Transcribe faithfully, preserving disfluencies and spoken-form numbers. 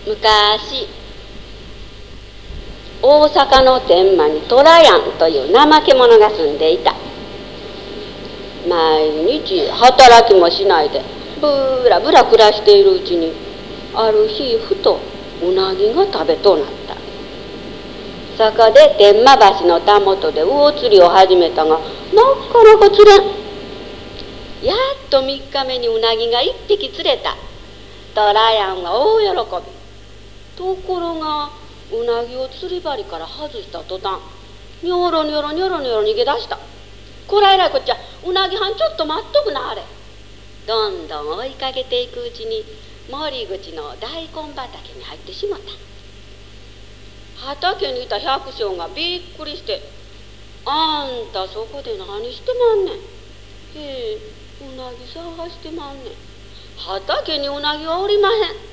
昔大阪の天満にトラヤンという怠け者が住んでいた。毎日働きもしないでぶらぶら暮らしているうちに、ある日ふとうなぎが食べとなった。そこで天満橋のたもとで魚釣りを始めたが、なかなか釣れん。やっとみっかめにうなぎが一匹釣れた。トラヤンは大喜び。ところがうなぎを釣り針から外した途端、ニョロニョロニョロニョロ逃げ出した。こらえらいこっちゃ、うなぎはんちょっと待っとくなあれ。どんどん追いかけていくうちに森口の大根畑に入ってしまった。畑にいた百姓がびっくりして、あんたそこで何してまんねん。へえ、うなぎ探してまんねん。畑にうなぎはおりまへん。